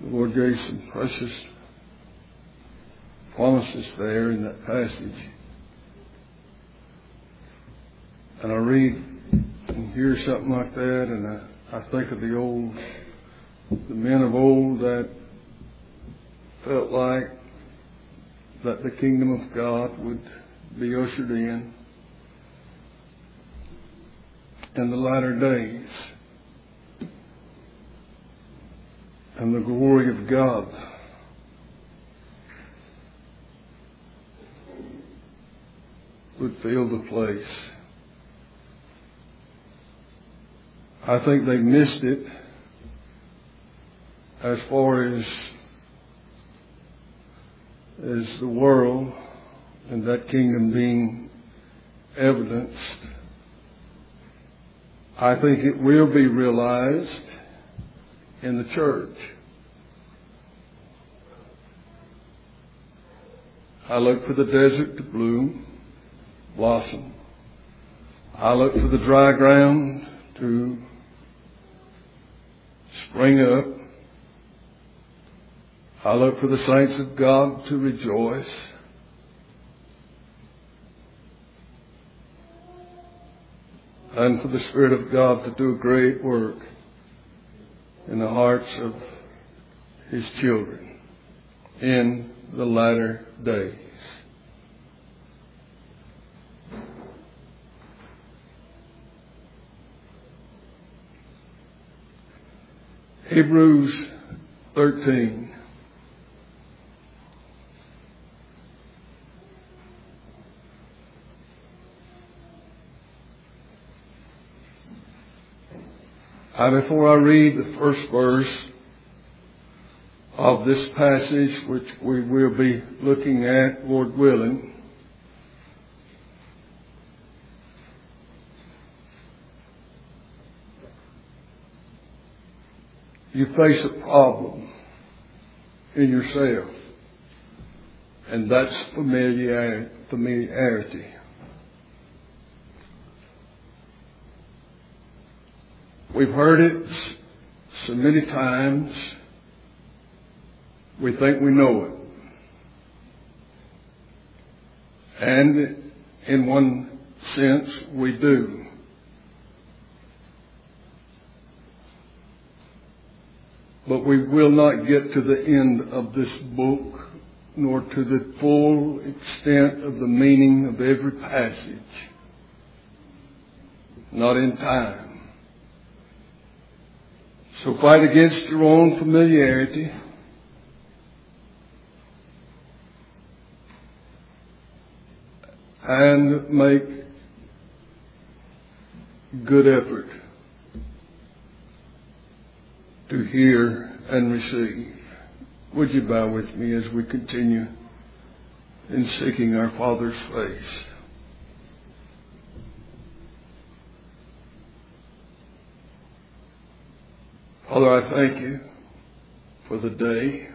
The Lord gave some precious promises there in that passage. And I read and hear something like that, and I think of the men of old that felt like that the kingdom of God would be ushered in the latter days, and the glory of God would fill the place. I think they missed it as far as the world and that kingdom being evidenced. I think it will be realized in the church. I look for the desert to bloom, blossom. I look for the dry ground to spring up. I look for the saints of God to rejoice. And for the Spirit of God to do a great work in the hearts of His children in the latter days. Hebrews 13. Before I read the first verse of this passage, which we will be looking at, Lord willing, you face a problem in yourself, and that's familiarity. We've heard it so many times, we think we know it. And in one sense, we do. But we will not get to the end of this book, nor to the full extent of the meaning of every passage. Not in time. So fight against your own familiarity. And make good effort to hear and receive. Would you bow with me as we continue in seeking our Father's face? Father, I thank you for the day.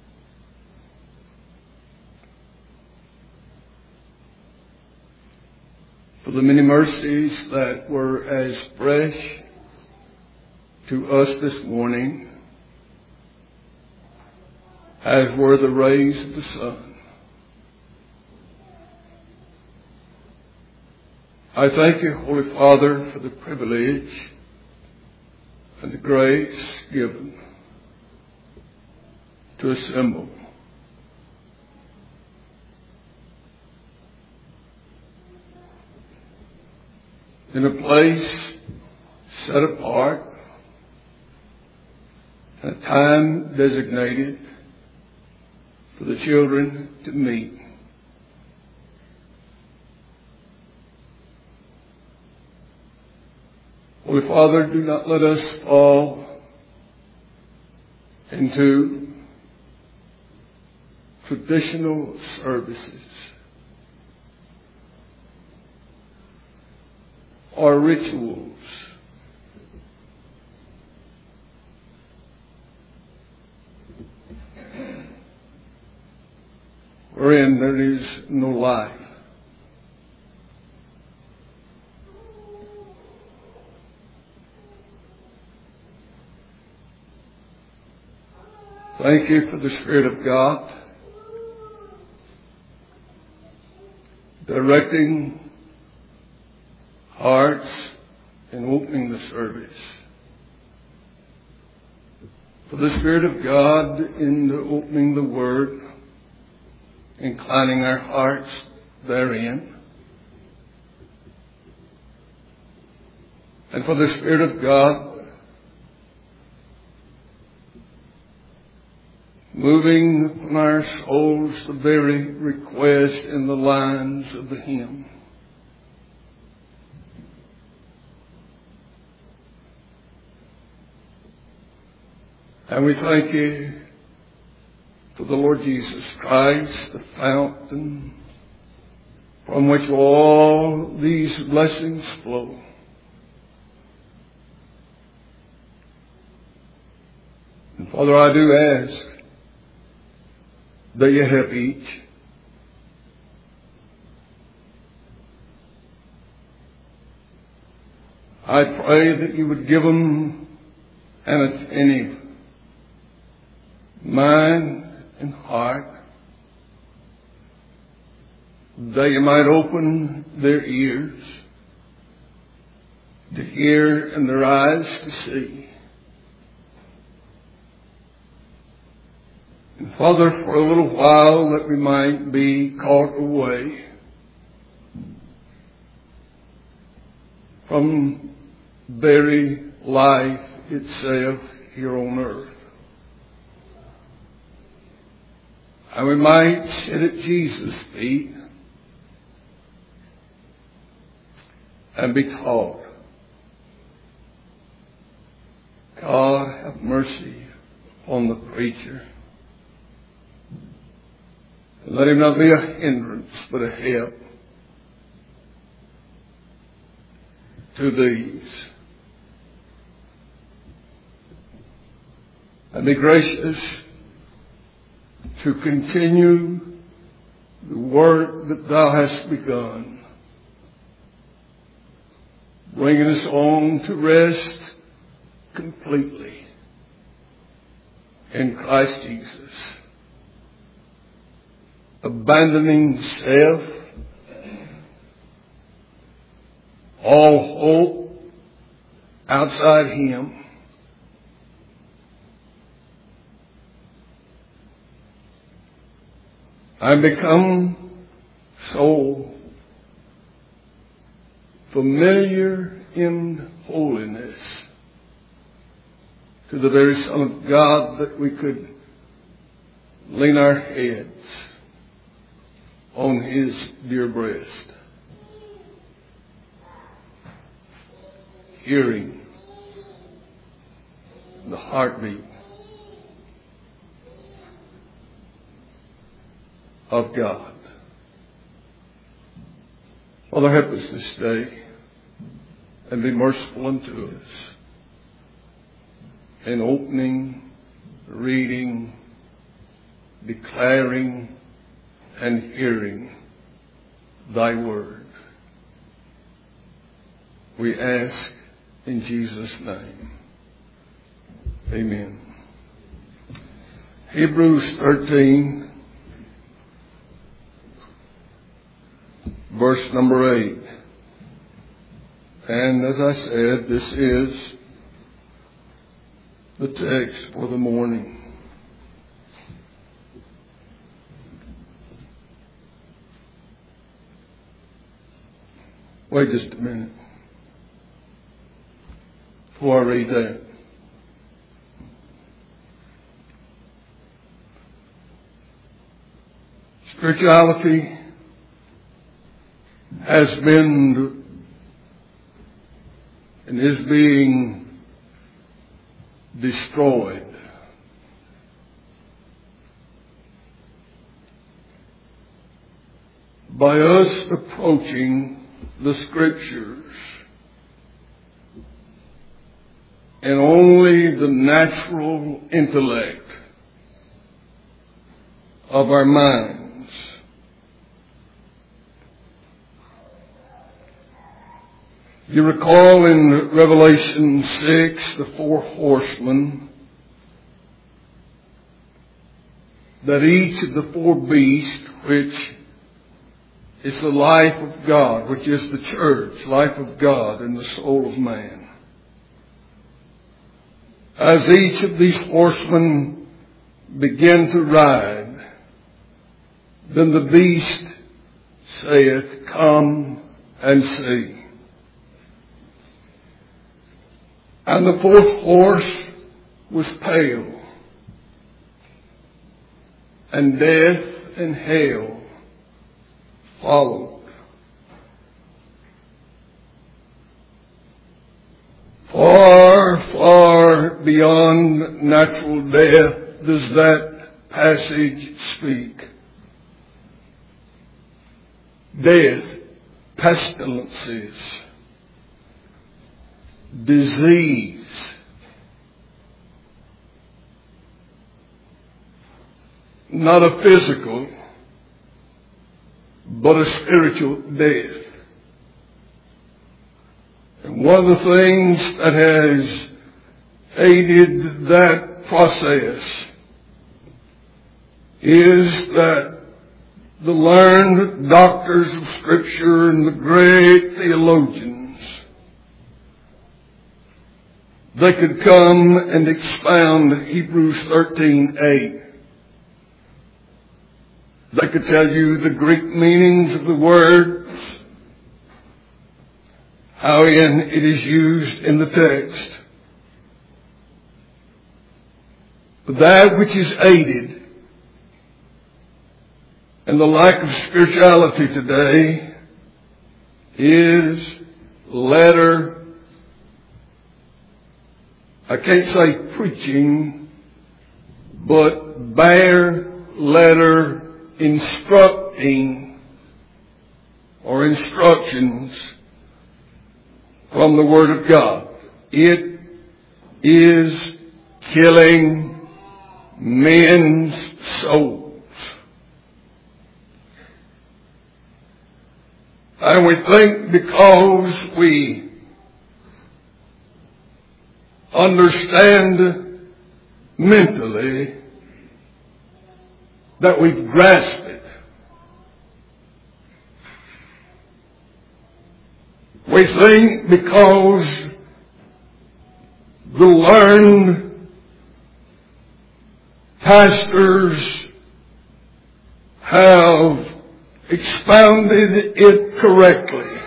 For the many mercies that were as fresh to us this morning as were the rays of the sun. I thank you, Holy Father, for the privilege and the grace given to assemble in a place set apart, a time designated for the children to meet. Holy Father, do not let us fall into traditional services or rituals wherein there is no life. Thank you for the Spirit of God directing hearts and opening the service. For the Spirit of God in opening the Word, inclining our hearts therein. And for the Spirit of God moving upon our souls the very request in the lines of the hymn. And we thank you for the Lord Jesus Christ, the fountain from which all these blessings flow. And Father, I do ask that you help each. I pray that you would give them an attentive mind and heart, that you might open their ears to hear and their eyes to see. And Father, for a little while that we might be caught away from very life itself here on earth. And we might sit at Jesus' feet and be taught. God, have mercy on the preacher. Let him not be a hindrance, but a help to these. And be gracious to continue the work that thou hast begun, bringing us on to rest completely in Christ Jesus. Abandoning self, all hope outside him, I become so familiar in holiness to the very Son of God that we could lean our heads on his dear breast, hearing the heartbeat of God. Father, help us this day and be merciful unto us in opening, reading, declaring, and hearing thy word. We ask in Jesus' name. Amen. Hebrews 13, verse number 8. And as I said, this is the text for the morning. Wait just a minute before I read that. Spirituality has been and is being destroyed by us approaching the Scriptures and only the natural intellect of our minds. You recall in Revelation 6, the four horsemen that each of the four beasts, which is the life of God, which is the church, life of God in the soul of man, as each of these horsemen begin to ride, then the beast saith, Come and see. And the fourth horse was pale, and death and hell followed. Far, far beyond natural death does that passage speak. Death, pestilences, disease, not a physical, but a spiritual death. And one of the things that has aided that process is that the learned doctors of Scripture and the great theologians, they could come and expound Hebrews 13:8. They could tell you the Greek meanings of the words, how it is used in the text. But that which is aided and the lack of spirituality today is letter, I can't say preaching, but bare letter instructing or instructions from the Word of God. It is killing men's souls. And we think because we understand mentally that we've grasped it. We think because the learned pastors have expounded it correctly,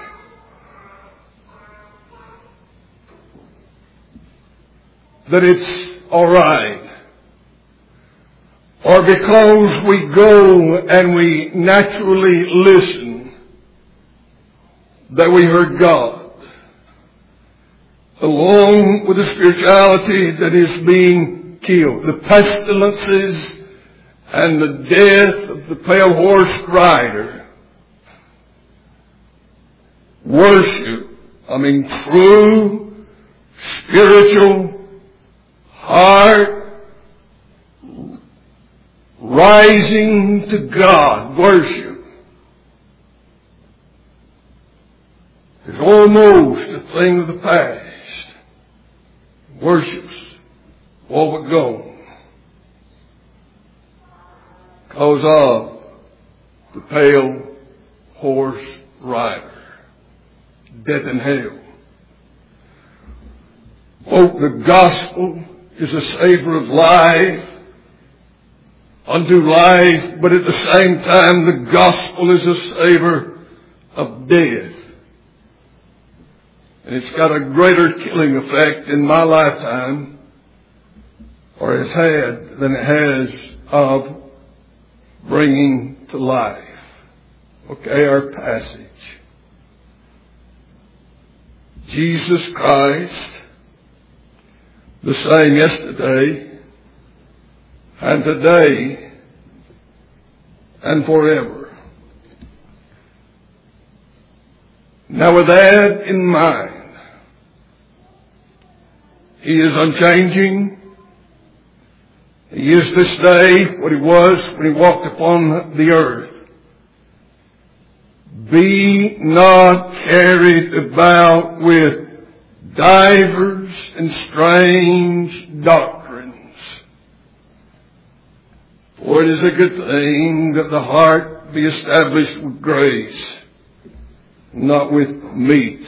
that it's all right. Or because we go and we naturally listen, that we heard God, along with the spirituality that is being killed, the pestilences and the death of the pale horse rider. Worship, true spiritual heart rising to God, worship, is almost a thing of the past. Worship's all but gone because of the pale horse rider, death and hell. Oh, the gospel is a savor of life unto life, but at the same time the gospel is a savor of death. And it's got a greater killing effect in my lifetime, or has had, than it has of bringing to life. Okay, our passage. Jesus Christ, the same yesterday and today and forever. Now with that in mind, He is unchanging. He is this day what He was when He walked upon the earth. Be not carried about with divers and strange doctrines. For it is a good thing that the heart be established with grace, not with meats.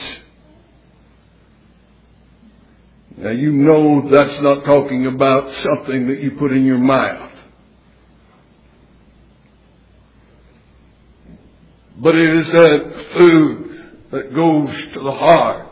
Now you know that's not talking about something that you put in your mouth. But it is that food that goes to the heart.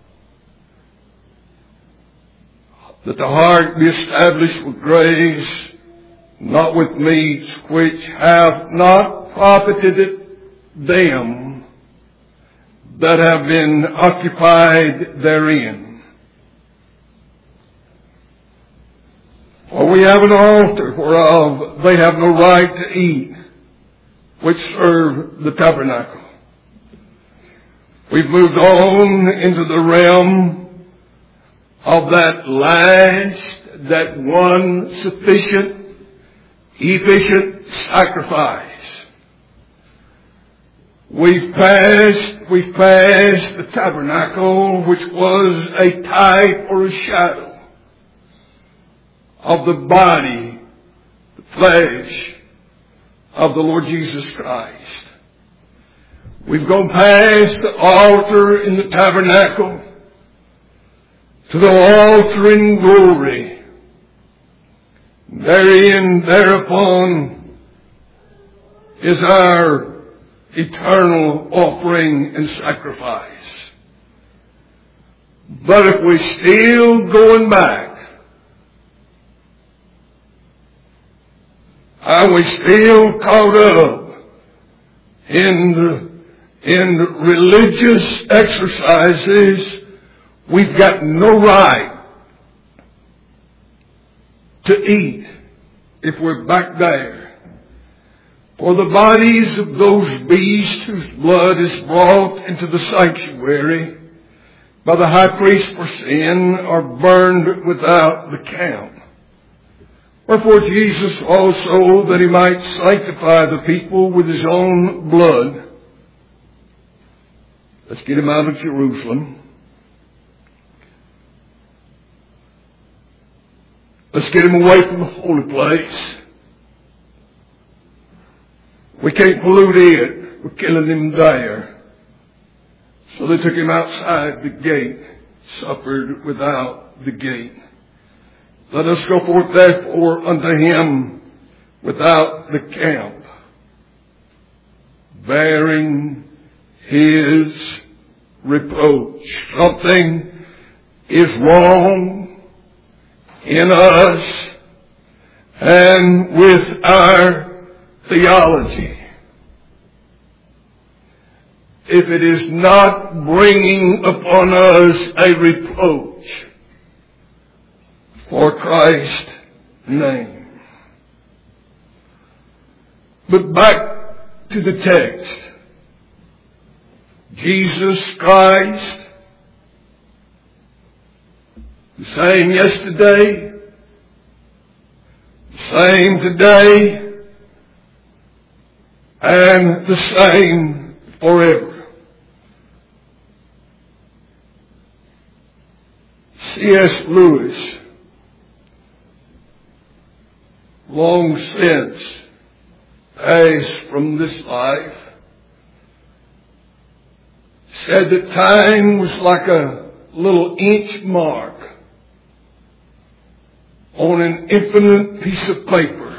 That the heart be established with grace, not with meats, which have not profited them that have been occupied therein. For we have an altar whereof they have no right to eat, which serve the tabernacle. We've moved on into the realm of that last, that one sufficient, efficient sacrifice. We've passed the tabernacle, which was a type or a shadow of the body, the flesh of the Lord Jesus Christ. We've gone past the altar in the tabernacle to the altar in glory. Thereupon is our eternal offering and sacrifice. But if we're still going back, are we still caught up in religious exercises? We've got no right to eat if we're back there. For the bodies of those beasts whose blood is brought into the sanctuary by the high priest for sin are burned without the camp. Wherefore Jesus also, that he might sanctify the people with his own blood. Let's get him out of Jerusalem. Let's get him away from the holy place. We can't pollute it. We're killing him there. So they took him outside the gate, suffered without the gate. Let us go forth therefore unto him without the camp, bearing his reproach. Something is wrong in us and with our theology. If it is not bringing upon us a reproach for Christ's name. But back to the text. Jesus Christ, the same yesterday, the same today, and the same forever. C.S. Lewis, long since passed from this life, said that time was like a little inch mark on an infinite piece of paper.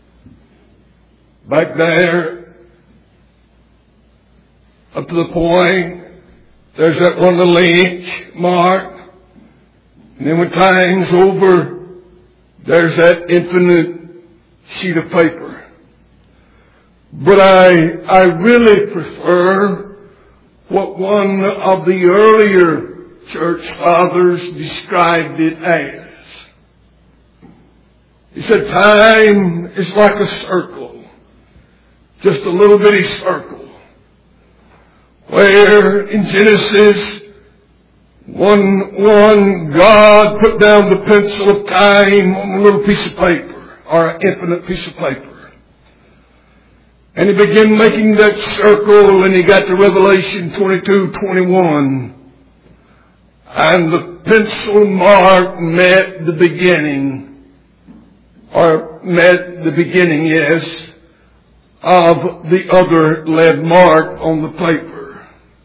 Back there, up to the point, there's that one little inch mark. And then when time's over, there's that infinite sheet of paper. But I really prefer what one of the earlier church fathers described it as. He said time is like a circle, just a little bitty circle, where in Genesis 1:1 God put down the pencil of time on a little piece of paper, or an infinite piece of paper. And he began making that circle, and he got to Revelation 22:21. And the pencil mark met the beginning or met the beginning, yes, of the other lead mark on the paper.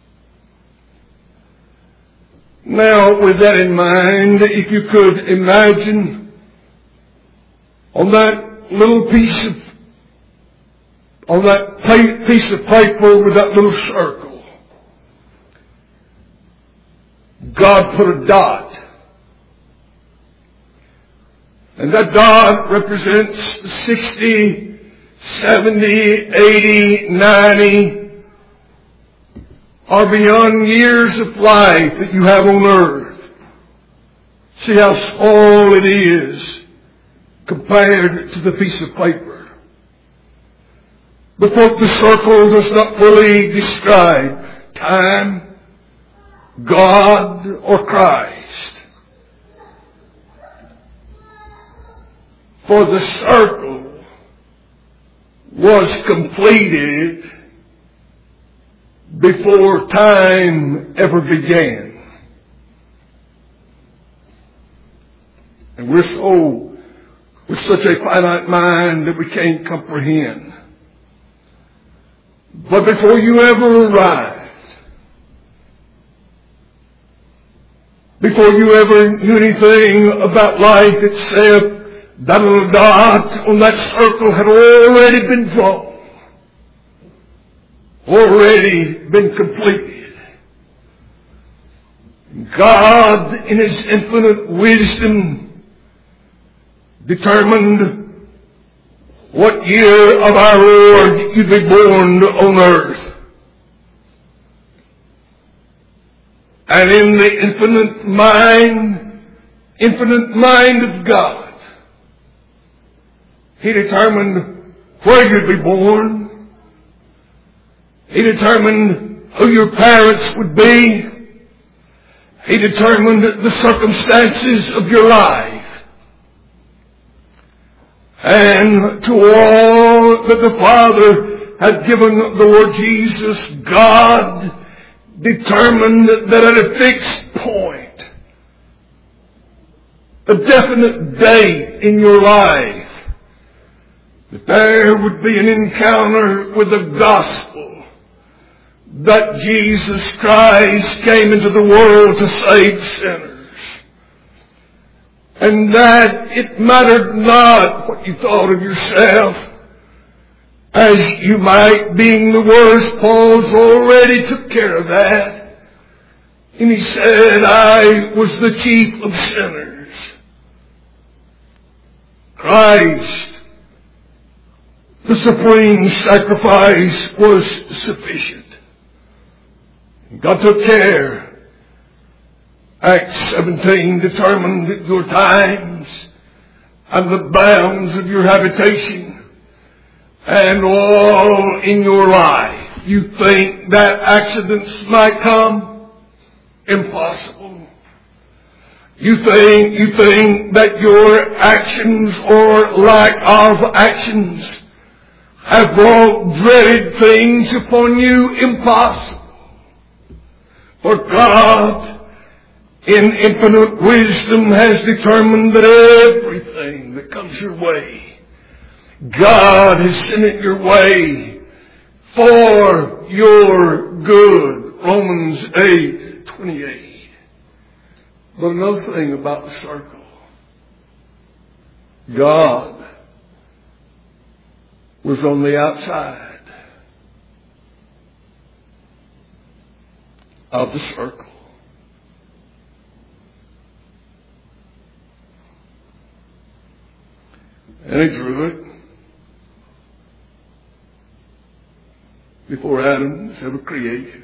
Now, with that in mind, if you could imagine on that little piece of paper with that little circle, God put a dot. And that dot represents 60, 70, 80, 90, or beyond years of life that you have on earth. See how small it is compared to the piece of paper. But the circle does not fully describe time, God, or Christ. For the circle was completed before time ever began. And we're with such a finite mind that we can't comprehend. But before you ever arrived, before you ever knew anything about life except that little dot on that circle had already been drawn, already been completed. God, in His infinite wisdom, determined what year of our Lord you'd be born on earth. And in the infinite mind of God, He determined where you'd be born. He determined who your parents would be. He determined the circumstances of your life. And to all that the Father had given the Lord Jesus, God determined that at a fixed point, a definite date in your life, that there would be an encounter with the gospel, that Jesus Christ came into the world to save sinners. And that it mattered not what you thought of yourself, as you might, being the worst. Paul's already took care of that. And he said, I was the chief of sinners. Christ, the supreme sacrifice, was sufficient. God took care. Acts 17 determined your times and the bounds of your habitation and all in your life. You think that accidents might come? Impossible. You think that your actions or lack of actions have brought dreaded things upon you? Impossible. For God, in infinite wisdom, has determined that everything that comes your way, God has sent it your way for your good. Romans 8:28. But another thing about the circle, God was on the outside of the circle. And He drew it before Adam was ever created.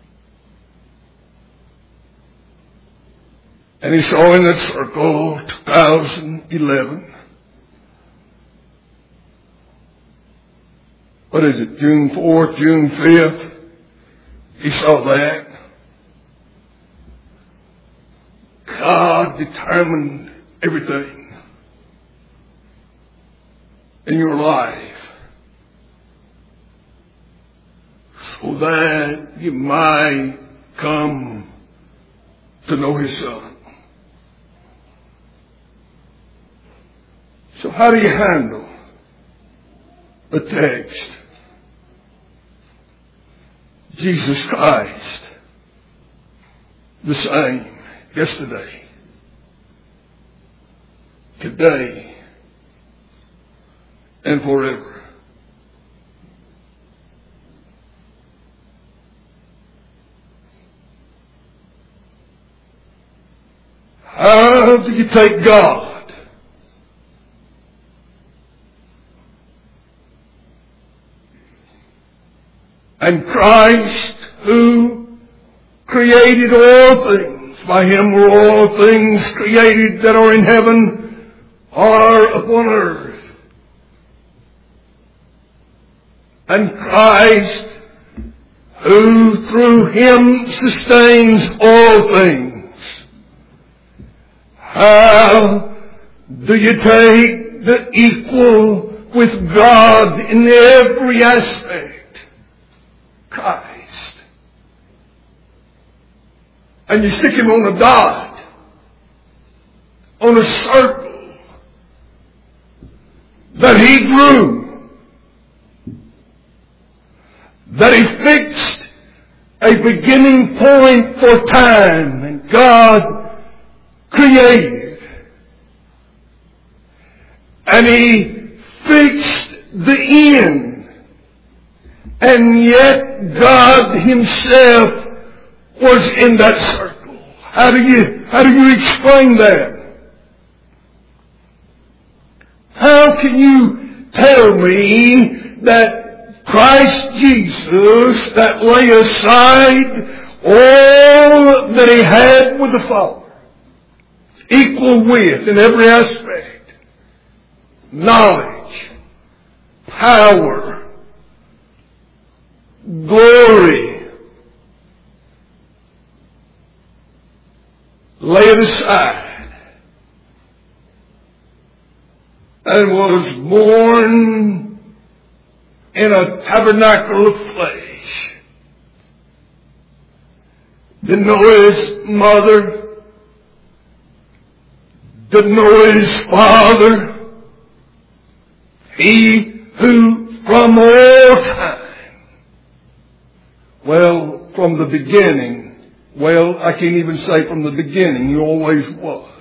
And He saw in that circle 2011. What is it? June 4th, June 5th. He saw that. God determined everything in your life so that you might come to know His Son. So how do you handle the text? Jesus Christ, the same yesterday, today, and forever. How do you take God and Christ, who created all things? By Him were all things created that are in heaven or upon earth. And Christ, who through Him sustains all things. How do you take the equal with God in every aspect? Christ. And you stick Him on a dot, on a circle that He drew, that He fixed a beginning point for time, and God created. And He fixed the end. And yet God Himself was in that circle. How do you explain that? How can you tell me that Christ Jesus, that lay aside all that He had with the Father, equal with in every aspect, knowledge, power, glory, lay it aside, and was born in a tabernacle of flesh. Didn't know His mother, didn't know His father. He who from all time, from the beginning, I can't even say from the beginning, He always was.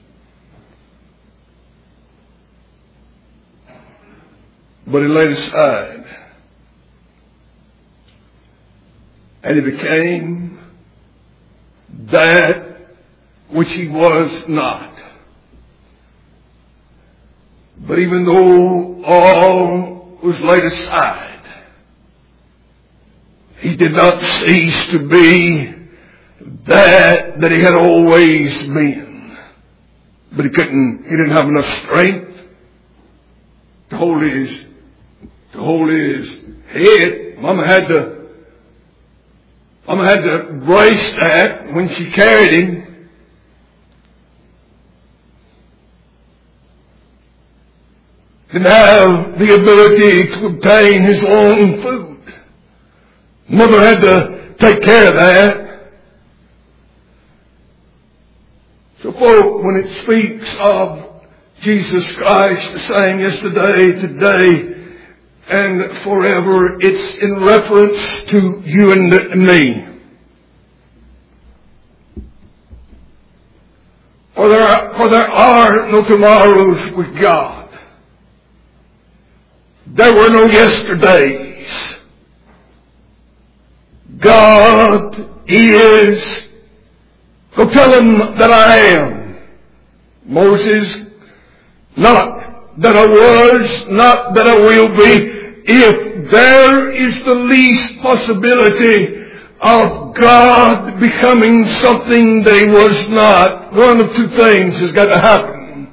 But He laid aside. And He became that which He was not. But even though all was laid aside, He did not cease to be that He had always been. But He didn't have enough strength to hold his head. Mama had to brace that when she carried Him. Didn't have the ability to obtain his own food. Mother had to take care of that. So when it speaks of Jesus Christ, the same yesterday, today, and forever, it's in reference to you and me. For there are no tomorrows with God. There were no yesterdays. God is. Go tell Him that I am. Moses, not that I was, not that I will be. If there is the least possibility of God becoming something that He was not, one of two things has got to happen.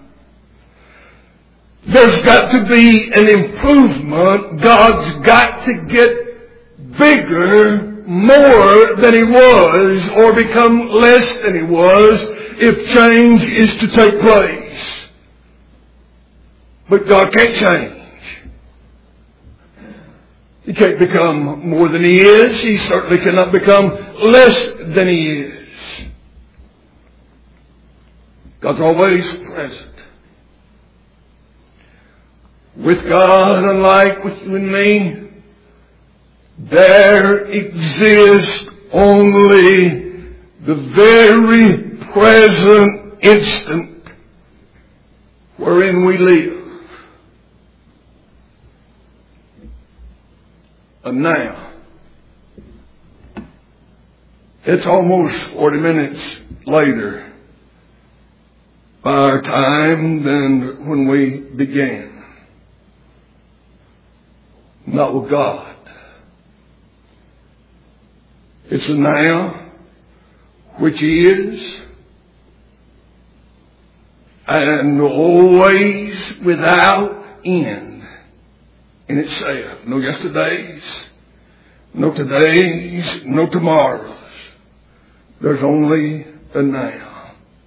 There's got to be an improvement. God's got to get bigger, more than He was, or become less than He was, if change is to take place. But God can't change. He can't become more than He is. He certainly cannot become less than He is. God's always present. With God, unlike with you and me, there exists only the very present instant wherein we live. And now, it's almost 40 minutes later by our time than when we began. Not with God. It's a now, which is, and always without end in itself. No yesterdays, no todays, no tomorrows. There's only a now.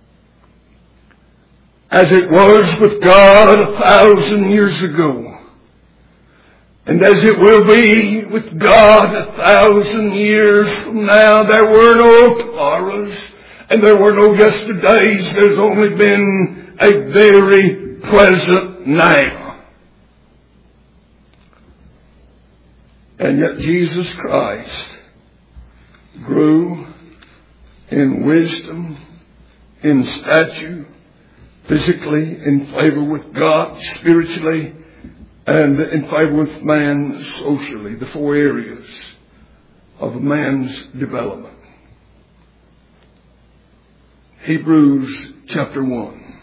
As it was with God 1,000 years ago, and as it will be with God 1,000 years from now, there were no tomorrows and there were no yesterdays. There's only been a very present now. And yet Jesus Christ grew in wisdom, in stature, physically, in favor with God, spiritually, and in favor with man socially, the four areas of man's development. Hebrews chapter 1.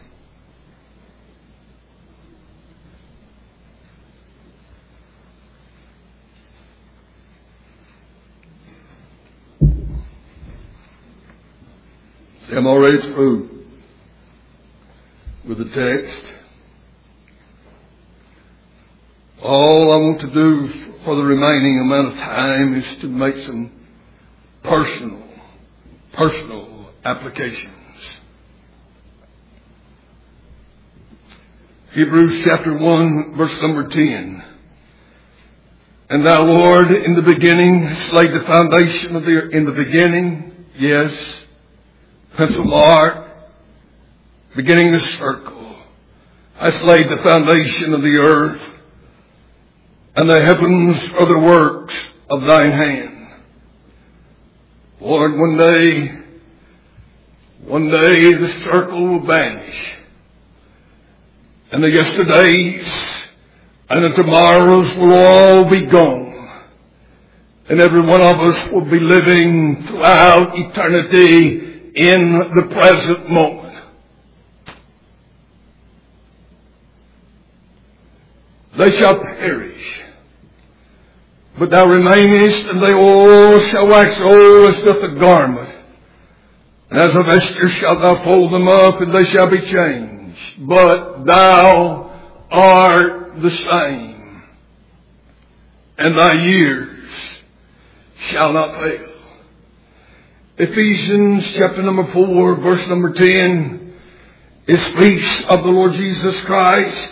See, I'm already through with the text. All I want to do for the remaining amount of time is to make some personal applications. Hebrews chapter 1, verse number 10. And thou, Lord, in the beginning hast laid the foundation of the earth. In the beginning, yes, pencil mark, beginning the circle, hast laid the foundation of the earth. And the heavens are the works of thine hand. Lord, one day the circle will vanish. And the yesterdays and the tomorrows will all be gone. And every one of us will be living throughout eternity in the present moment. They shall perish. But thou remainest, and they all shall wax old as doth a garment. And as a vesture shalt thou fold them up, and they shall be changed. But thou art the same, and thy years shall not fail. Ephesians chapter number 4, verse number 10, it speaks of the Lord Jesus Christ.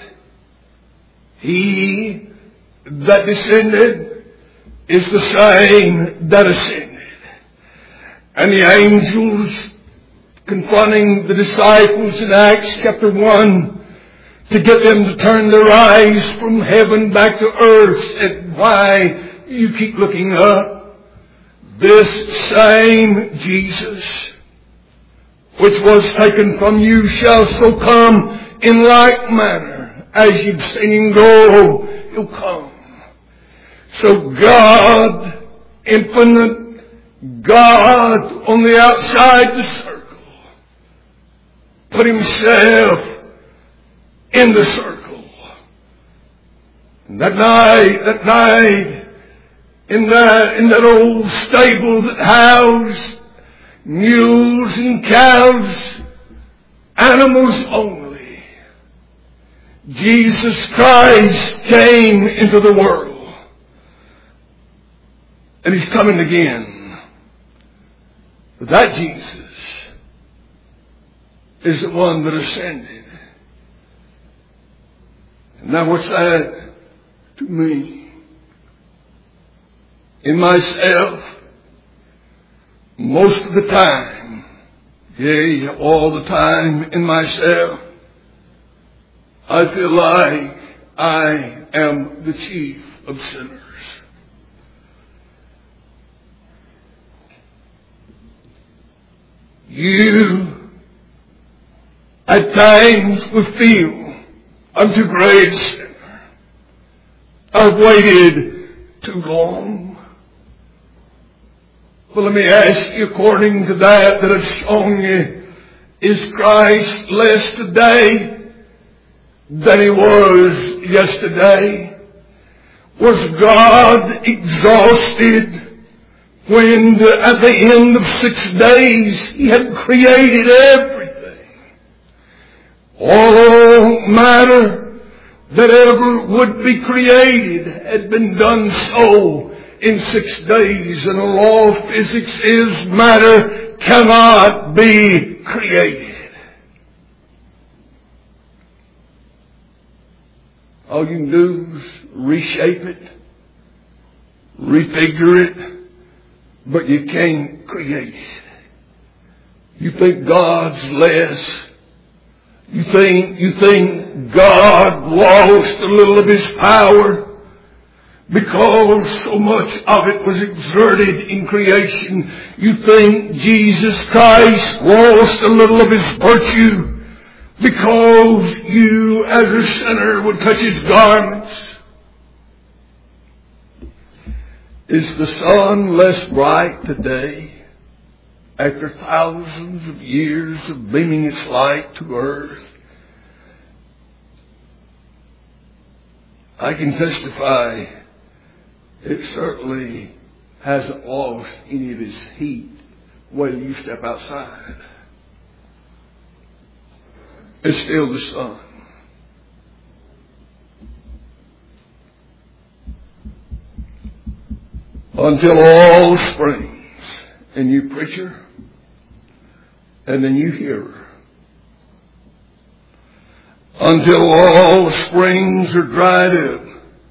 He that descended is the same that ascended. And the angels confronting the disciples in Acts chapter 1 to get them to turn their eyes from heaven back to earth, said, why you keep looking up? This same Jesus, which was taken from you, shall so come in like manner as you've seen him go, he'll come. So God, infinite God on the outside the circle, put himself in the circle. And that night, in that old stable that housed mules and cows, animals only, Jesus Christ came into the world. And he's coming again. But that Jesus is the one that ascended. And now what's that to me? In myself, most of the time, yea, all the time in myself, I feel like I am the chief of sinners. You at times will feel, I'm too great a sinner. I've waited too long. Well, let me ask you, according to that I've shown you, is Christ less today than He was yesterday? Was God exhausted when at the end of 6 days He had created everything? All matter that ever would be created had been done so in 6 days, and the law of physics is matter cannot be created. All you can do is reshape it, refigure it, but you can't create it. You think God's less. You think God lost a little of His power because so much of it was exerted in creation. You think Jesus Christ lost a little of His virtue because you as a sinner would touch His garments. Is the sun less bright today after thousands of years of beaming its light to earth? I can testify it certainly hasn't lost any of its heat when you step outside. It's still the sun. Until all springs, and you preacher, and then you hearer. Until all springs are dried up,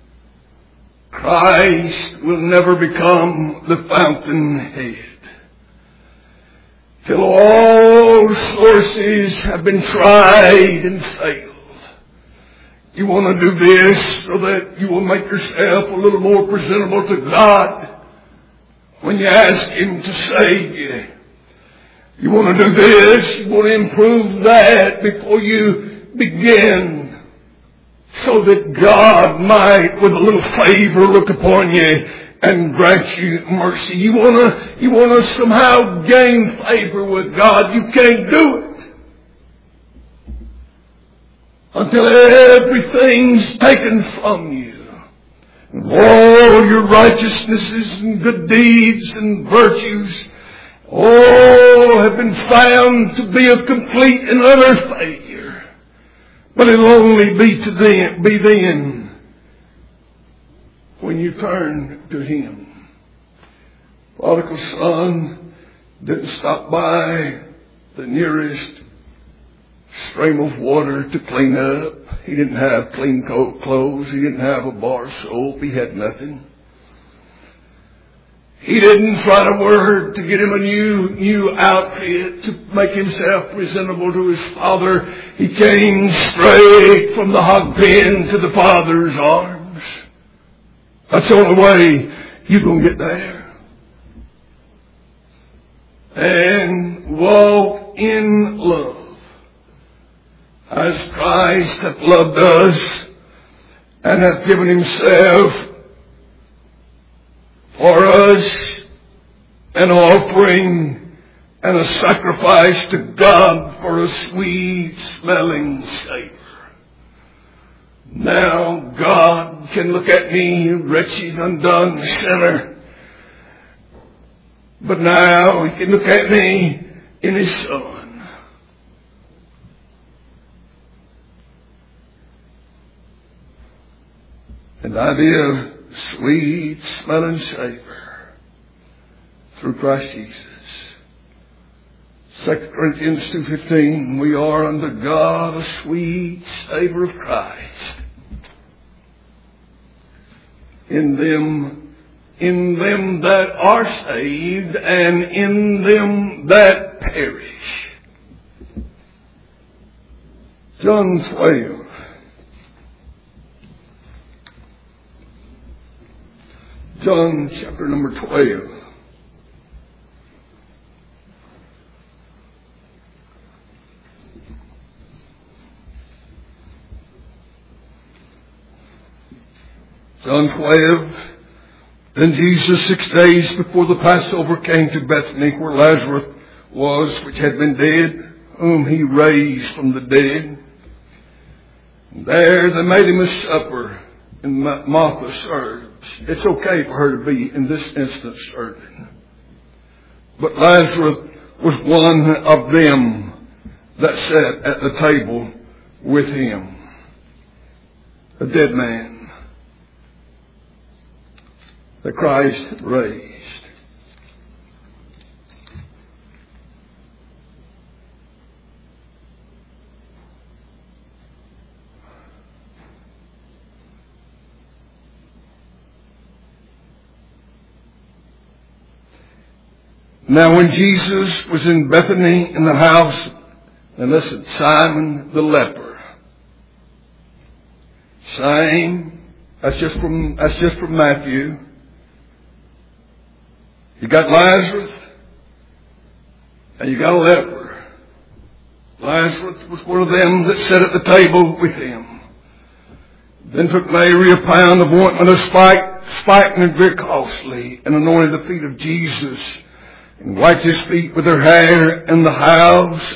Christ will never become the fountainhead. Till all sources have been tried and failed. You want to do this so that you will make yourself a little more presentable to God when you ask Him to save you. You want to do this, you want to improve that before you begin, so that God might, with a little favor, look upon you and grant you mercy. You want to somehow gain favor with God. You can't do it until everything's taken from you. And all your righteousnesses and good deeds and virtues all have been found to be a complete and utter failure. But it'll only be then when you turn to Him. Prodigal son didn't stop by the nearest stream of water to clean up. He didn't have clean clothes. He didn't have a bar of soap. He had nothing. He didn't try to work to get him a new outfit to make himself presentable to his father. He came straight from the hog pen to the Father's arms. That's the only way you're going to get there. And walk in love as Christ hath loved us and hath given Himself for us, an offering and a sacrifice to God for a sweet smelling savor. Now God can look at me, wretched, undone sinner, but now He can look at me in His Son. And I be a sweet smelling savor through Christ Jesus. 2 Corinthians 2:15, we are unto God a sweet savor of Christ. In them that are saved and in them that perish. John 12. John chapter number 12. John 12. Then Jesus, 6 days before the Passover, came to Bethany, where Lazarus was, which had been dead, whom he raised from the dead. And there they made him a supper, and Martha served. It's okay for her to be, in this instance, serving. But Lazarus was one of them that sat at the table with him. A dead man that Christ raised. Now when Jesus was in Bethany in the house, and listen, Simon the leper. Same. That's just from Matthew. You got Lazarus, and you got a leper. Lazarus was one of them that sat at the table with him. Then took Mary a pound of ointment of spikenard and very costly, and anointed the feet of Jesus, and wiped his feet with her hair, and the house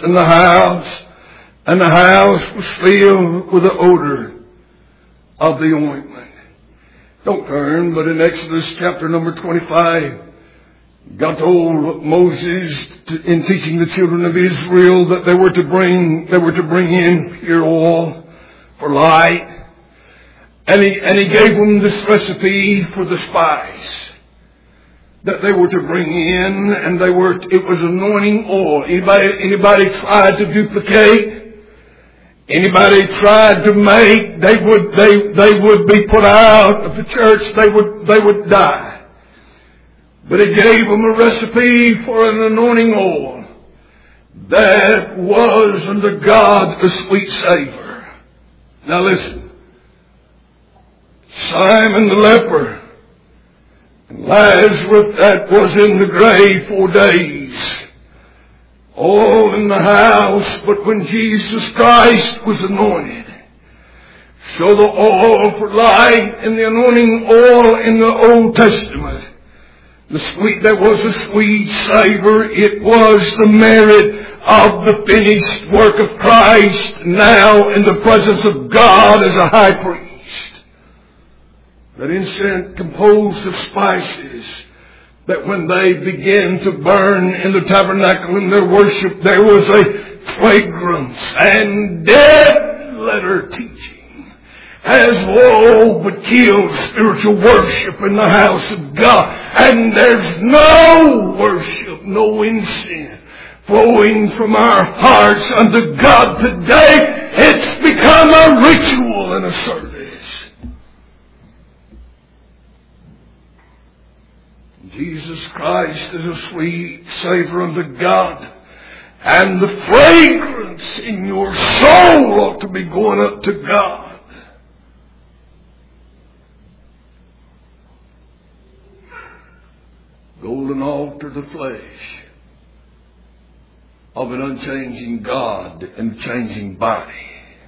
was filled with the odor of the ointment. Don't turn, but in Exodus chapter number 25, God told Moses in teaching the children of Israel that they were to bring in pure oil for light. And he gave them this recipe for the spice that they were to bring in, and it was anointing oil. Anybody tried to duplicate, anybody tried to make, they would be put out of the church, they would die. But he gave them a recipe for an anointing oil that was unto God a sweet savor. Now listen. Simon the leper and Lazarus that was in the grave 4 days, all in the house, but when Jesus Christ was anointed. So the oil for light and the anointing oil in the Old Testament, there was a sweet savor. It was the merit of the finished work of Christ now in the presence of God as a high priest. That incense composed of spices, that when they began to burn in the tabernacle in their worship, there was a fragrance, and dead letter teaching has but killed spiritual worship in the house of God. And there's no worship, no incense flowing from our hearts unto God today. It's become a ritual and a service. Jesus Christ is a sweet savor unto God. And the fragrance in your soul ought to be going up to God. Golden altar, the flesh of an unchanging God and changing body.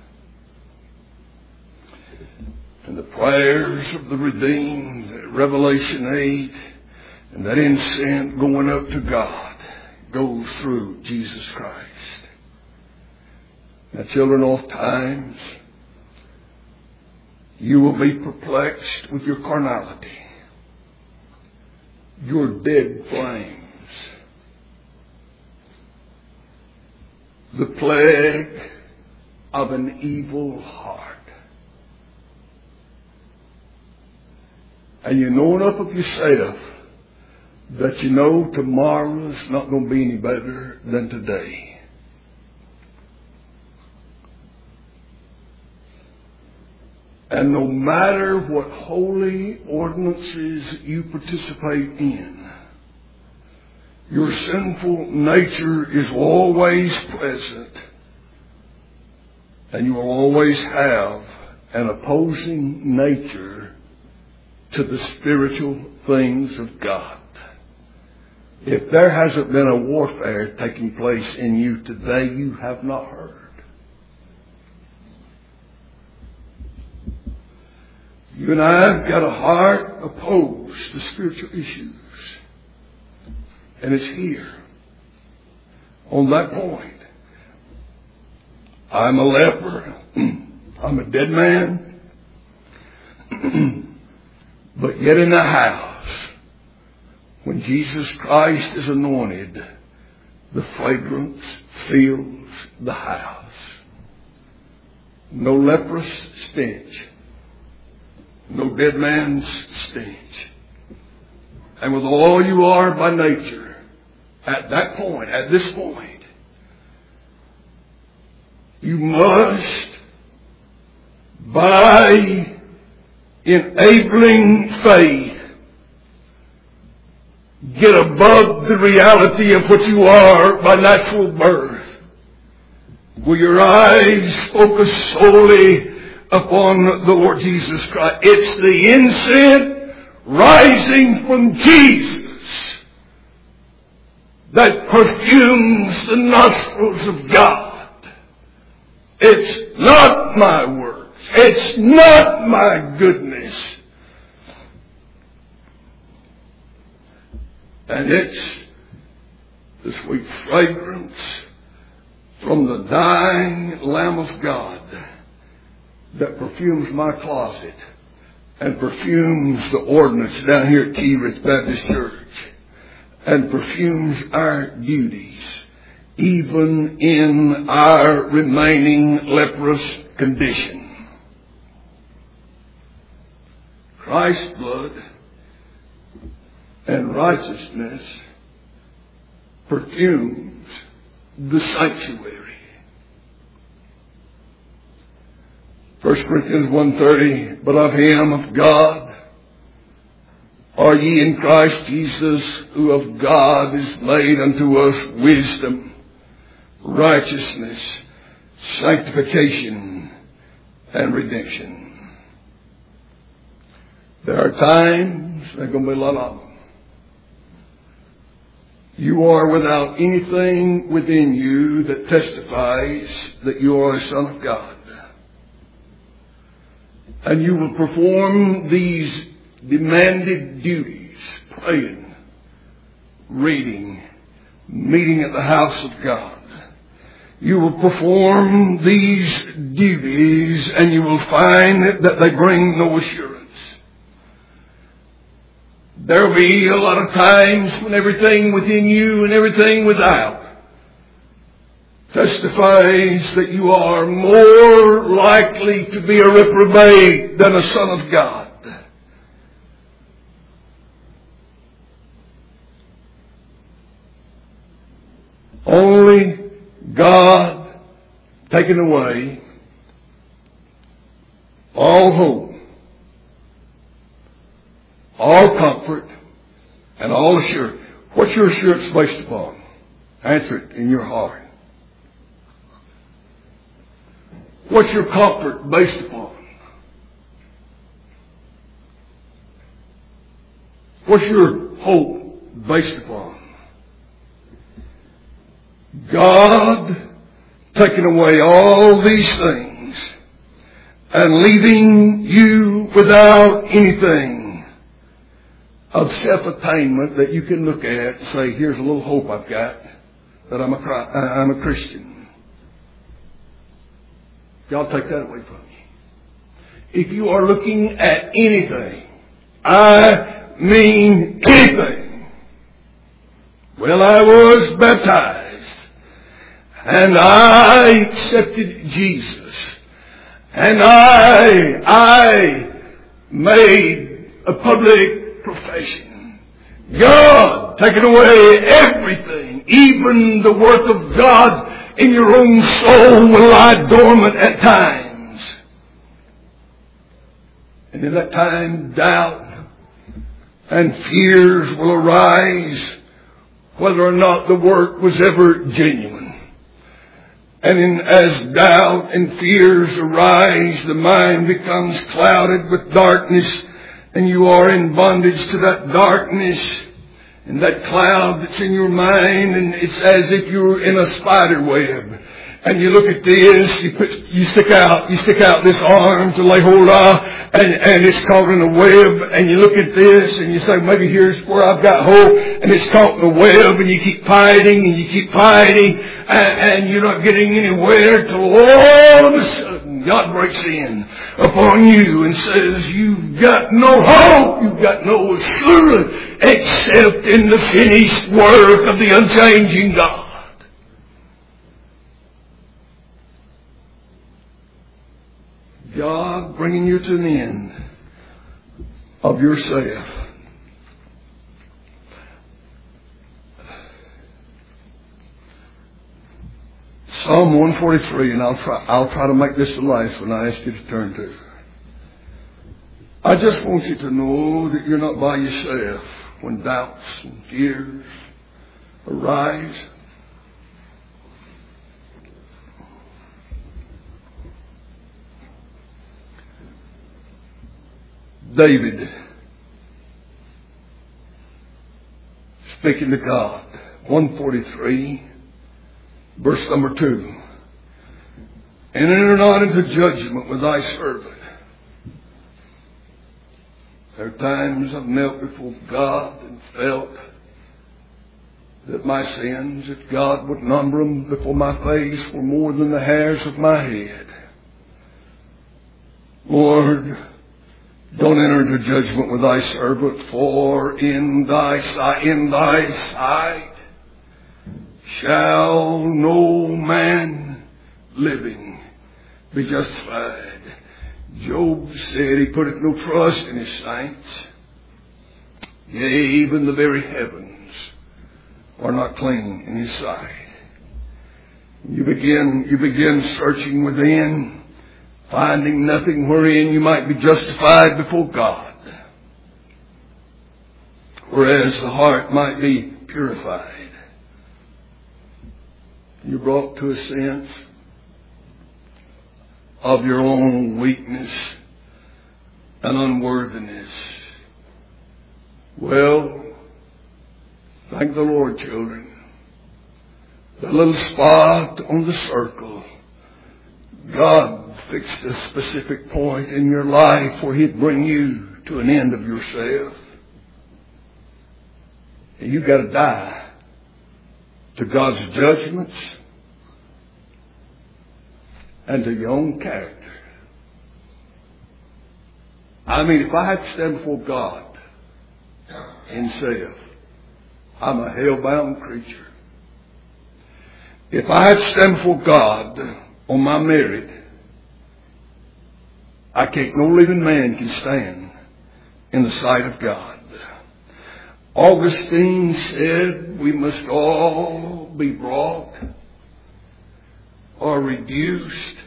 And the prayers of the redeemed, Revelation 8, and that incense going up to God goes through Jesus Christ. Now, children, oft times you will be perplexed with your carnality, your dead flames, the plague of an evil heart. And you know enough of yourself that you know tomorrow's not going to be any better than today. And no matter what holy ordinances you participate in, your sinful nature is always present, and you will always have an opposing nature to the spiritual things of God. If there hasn't been a warfare taking place in you today, you have not heard. You and I have got a heart opposed to spiritual issues. And it's here. On that point. I'm a leper. I'm a dead man. But yet in the house, when Jesus Christ is anointed, the fragrance fills the house. No leprous stench. No dead man's stench. And with all you are by nature, at that point, at this point, you must, by enabling faith, get above the reality of what you are by natural birth. Will your eyes focus solely upon the Lord Jesus Christ? It's the incense rising from Jesus that perfumes the nostrils of God. It's not my works. It's not my goodness. And it's the sweet fragrance from the dying Lamb of God that perfumes my closet and perfumes the ordinance down here at Key Ridge Baptist Church and perfumes our duties even in our remaining leprous condition. Christ's blood and righteousness perfumes the sanctuary. 1 Corinthians 1:30, but of him, of God, are ye in Christ Jesus, who of God is made unto us wisdom, righteousness, sanctification, and redemption. There are times, there are going to be a lot of them, you are without anything within you that testifies that you are a son of God. And you will perform these demanded duties, praying, reading, meeting at the house of God. You will perform these duties and you will find that they bring no assurance. There will be a lot of times when everything within you and everything without testifies that you are more likely to be a reprobate than a son of God. Only God taking away all hope, all comfort, and all assurance. What's your assurance based upon? Answer it in your heart. What's your comfort based upon? What's your hope based upon? God taking away all these things and leaving you without anything of self-attainment that you can look at and say, here's a little hope I've got that I'm a Christian. God take that away from you. If you are looking at anything, I mean anything. Well, I was baptized and I accepted Jesus and I made a public profession. God taking away everything, even the work of God in your own soul will lie dormant at times. And in that time, doubt and fears will arise whether or not the work was ever genuine. And as doubt and fears arise, the mind becomes clouded with darkness and you are in bondage to that darkness and that cloud that's in your mind, and it's as if you're in a spider web. And you look at this, you stick out this arm to lay hold of, and it's caught in a web. And you look at this, and you say, maybe here's where I've got hold, and it's caught in the web, and you keep fighting, and you're not getting anywhere till all of a sudden God breaks in upon you and says, you've got no hope, you've got no assurance, except in the finished work of the unchanging God. God bringing you to the end of yourself. Psalm 143, and I'll try to make this the last one I ask you to turn to. I just want you to know that you're not by yourself when doubts and fears arise. David, speaking to God, 143, verse number 2. And enter not into judgment with thy servant. There are times I've knelt before God and felt that my sins, if God would number them before my face, were more than the hairs of my head. Lord, don't enter into judgment with thy servant, for in thy sight shall no man living be justified. Job said he putteth no trust in his saints. Yea, even the very heavens are not clean in his sight. You begin searching within, finding nothing wherein you might be justified before God, whereas the heart might be purified. You're brought to a sense of your own weakness and unworthiness. Well, thank the Lord, children. The little spot on the circle, God fixed a specific point in your life where He'd bring you to an end of yourself. And you've got to die to God's judgments and to your own character. I mean, if I had to stand before God in self, I'm a hell-bound creature. If I had to stand before God on my merit, I can't, no living man can stand in the sight of God. Augustine said we must all be brought or reduced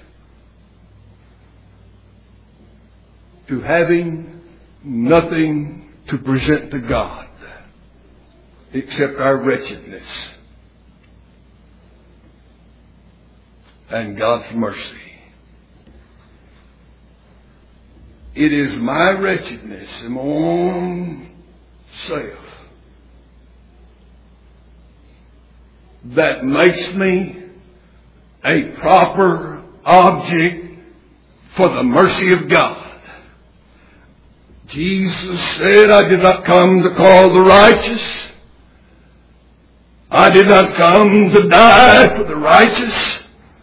to having nothing to present to God except our wretchedness and God's mercy. It is my wretchedness in my own self that makes me a proper object for the mercy of God. Jesus said, I did not come to call the righteous. I did not come to die for the righteous.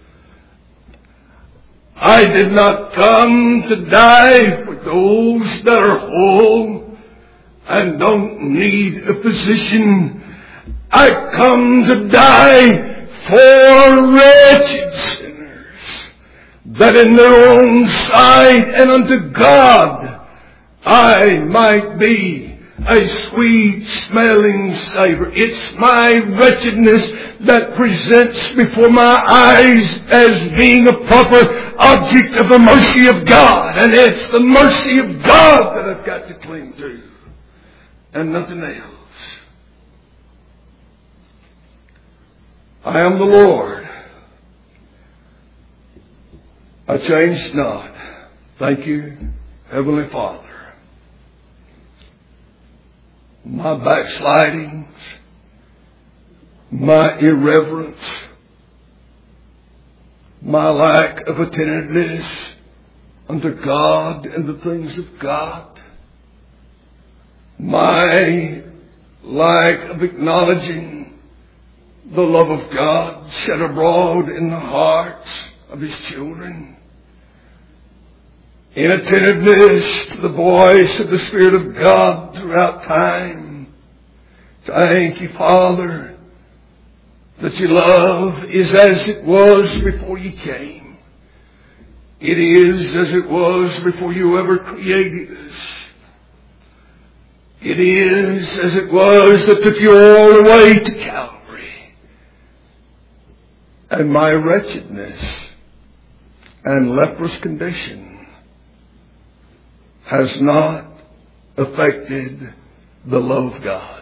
I did not come to die for those that are whole and don't need a physician. I come to die for wretched sinners, that in their own sight and unto God I might be a sweet-smelling savor. It's my wretchedness that presents before my eyes as being a proper object of the mercy of God. And it's the mercy of God that I've got to cling to, and nothing else. I am the Lord. I changed not. Thank you, Heavenly Father. my backslidings, my irreverence, my lack of attentiveness unto God and the things of God, my lack of acknowledging the love of God shed abroad in the hearts of His children, inattentiveness to the voice of the Spirit of God throughout time. Thank you, Father, that your love is as it was before you came. It is as it was before you ever created us. It is as it was that took you all the way to Calvary. And my wretchedness and leprous condition has not affected the love of God.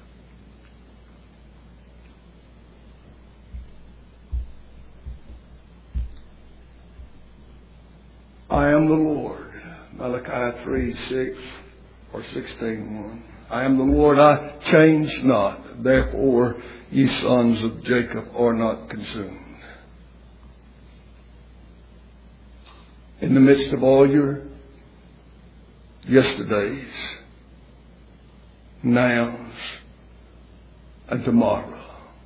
I am the Lord. Malachi 3:6 or 16:1. I am the Lord, I change not. Therefore, ye sons of Jacob are not consumed. In the midst of all your yesterdays, nows, and tomorrow,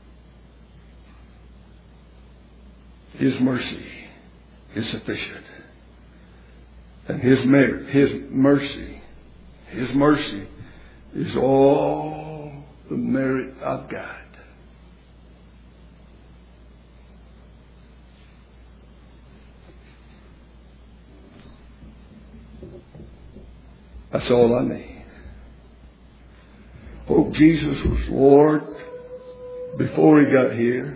His mercy is sufficient. And His mercy is all the merit I've got. That's all I need. Oh, Jesus was Lord before He got here.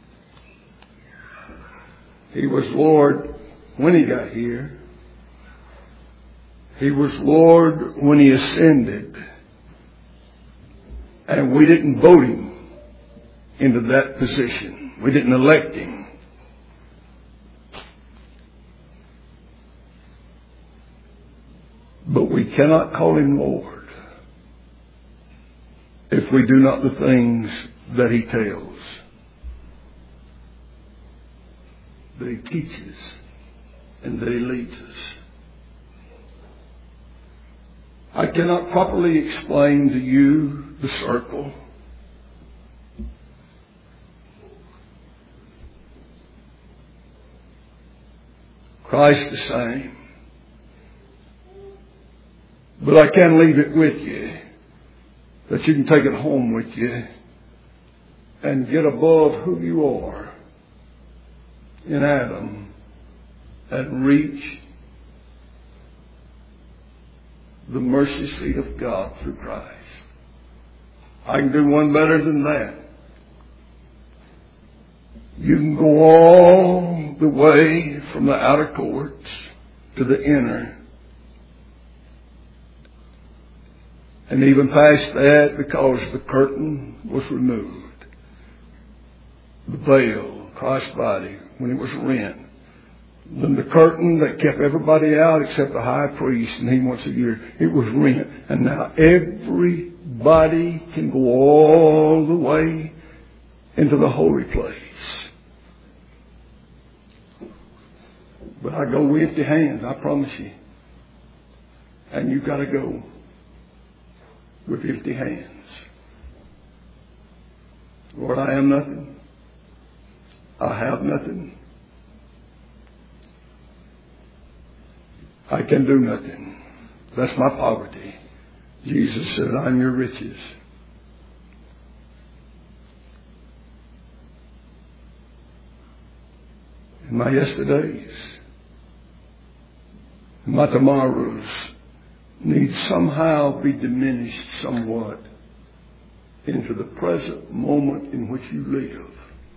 He was Lord when He got here. He was Lord when He ascended. And we didn't vote Him into that position. We didn't elect Him. But we cannot call Him Lord if we do not the things that He tells, that He teaches, and that He leads us. I cannot properly explain to you the circle. Christ the same. But I can leave it with you, that you can take it home with you and get above who you are in Adam and reach the mercy seat of God through Christ. I can do one better than that. You can go all the way from the outer courts to the inner, and even past that, because the curtain was removed. The veil, Christ's body, when it was rent. Then the curtain that kept everybody out except the high priest, and he once a year, it was rent. And now everybody can go all the way into the holy place. But I go with empty hands, I promise you. And you've got to go with empty hands. Lord, I am nothing. I have nothing. I can do nothing. That's my poverty. Jesus said, I'm your riches. And my yesterdays, and my tomorrows need somehow be diminished somewhat into the present moment in which you live.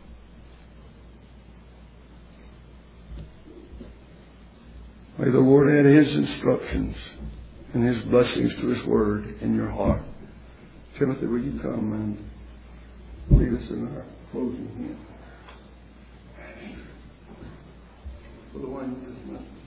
May the Lord add His instructions and His blessings to His word in your heart. Timothy, will you come and lead us in our closing hymn? For the one who does not